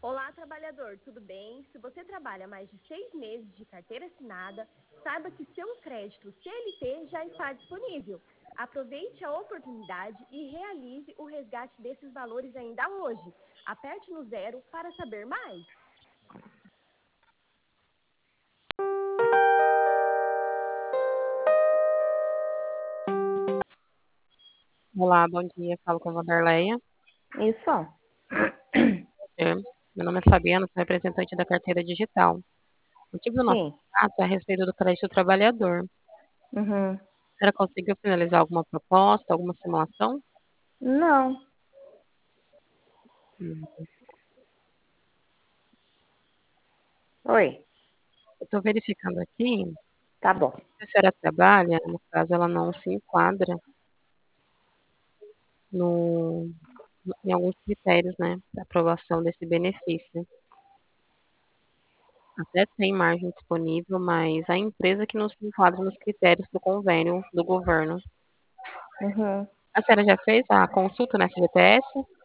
Olá, trabalhador, tudo bem? Se você trabalha mais de 6 meses de carteira assinada, saiba que seu crédito CLT já está disponível. Aproveite a oportunidade e realize o resgate desses valores ainda hoje. Aperte no 0 para saber mais. Olá, bom dia. Falo com a Vanderleia. Isso. É, Meu nome é Fabiana, sou representante da carteira digital. O motivo do nosso Sim. contato é a respeito do crédito trabalhador. Uhum. Será que conseguiu finalizar alguma proposta, alguma simulação? Não. Hum. Oi. Eu estou verificando aqui, Tá bom. se a senhora trabalha, no caso, ela não se enquadra no, em alguns critérios, né, para aprovação desse benefício. Até tem margem disponível, mas a empresa que não se enquadra nos critérios do convênio do governo. Uhum. A senhora já fez a consulta na FGTS?